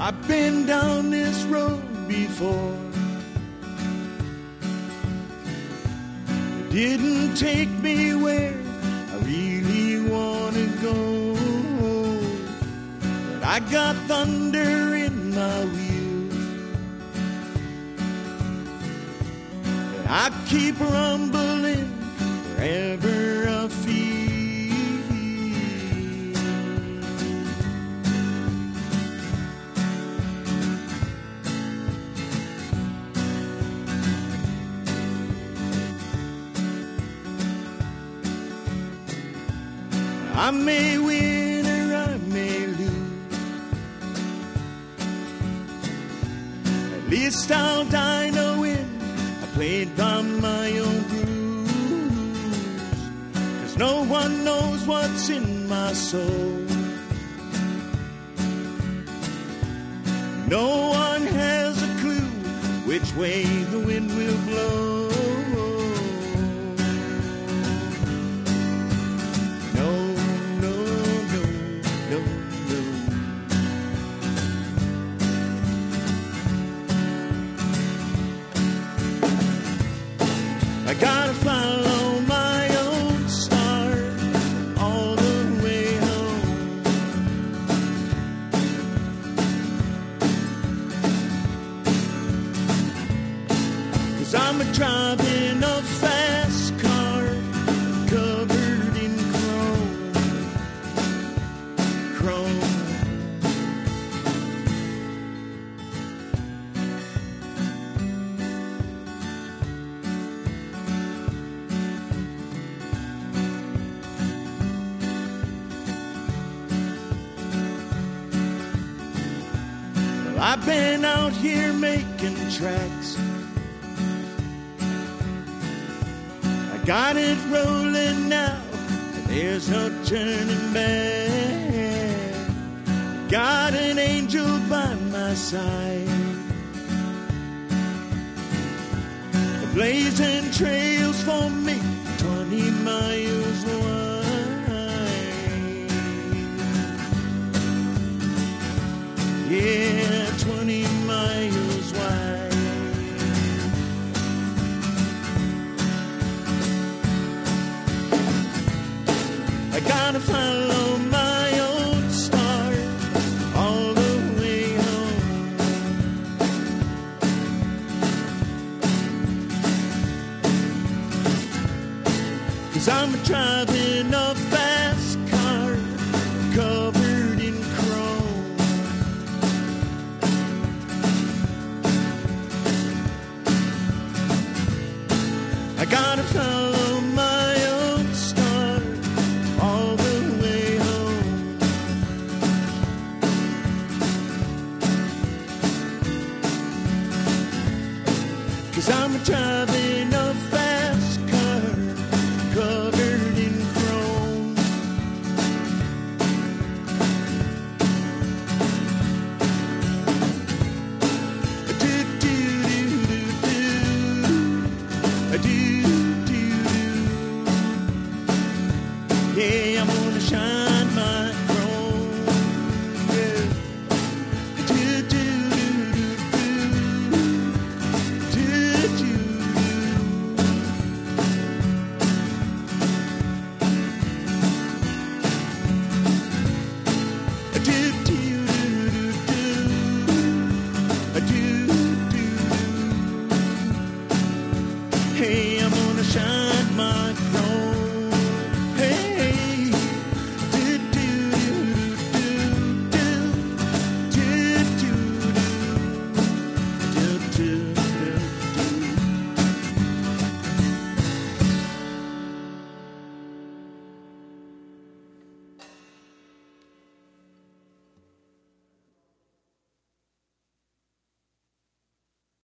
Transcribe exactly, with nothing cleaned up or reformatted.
I've been down this road before. It didn't take me where I really want to go. But I got thunder in my wheels, and I keep rumbling wherever I feel. I may win or I may lose. At least I'll die knowing I played by my own rules. 'Cause no one knows what's in my soul. No one has a clue which way the wind will blow. I gotta follow my own star all the way home. 'Cause I'm a driving a fast car covered in chrome, chrome. I've been out here making tracks. I got it rolling now, and there's no turning back. Got an angel by my side, blazing trails for me, twenty miles wide. Yeah, twenty miles wide. I gotta follow my own star all the way home. 'Cause I'm driving a fast car covered in chrome. I gotta follow my own star all the way home. 'Cause I'm driving